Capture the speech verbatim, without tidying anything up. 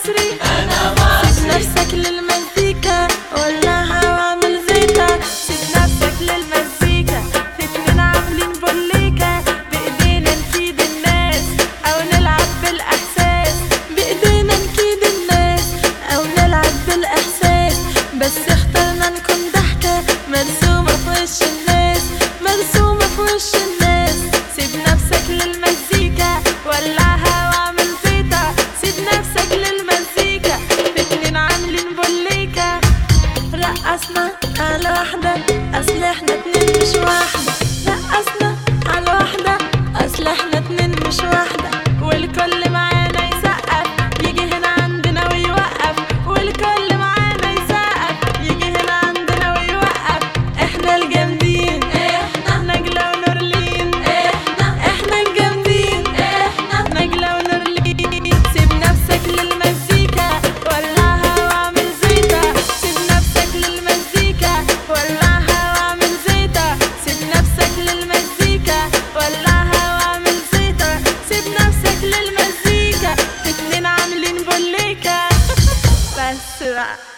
مصري. انا مصري. سيب نفسك للمزيكا ولعها واعمل زيتا. سيب نفسك للمزيكا في اتنين عاملين بوليكا. بايدينا نفيد الناس او نلعب بالاحساس. بايدينا نكيد الناس او نلعب بالاحساس. بس اخترنا نكون ضحكة مرسومة في وش الناس. مرسومة في وش الناس. سيب نفسك للمزيكا ولعها واعمل زيتا. سيب نفسك للمزيكا في اتنين عاملين بوليكا. رقصنا على واحدة اصل احنا اتنين مش واحدة. رقصنا على واحدة اصل احنا اتنين مش واحدة. والكل معانا يسقف يجي هنا عندنا ويوقف. والكل معانا يسقف يجي هنا عندنا ويوقف. احنا الجامدين احنا نجلة ونورلين. احنا احنا الجامدين احنا نجلة ونورلين. سيب نفسك للمزيكا ولعها واعمل زيتا. سيب نفسك للمزيكا ولعها واعمل زيتا. سيب نفسك للمزيكا ولعها واعمل زيتا. سيب نفسك للمزيكا في اتنين عاملين بوليكا. بس بقى.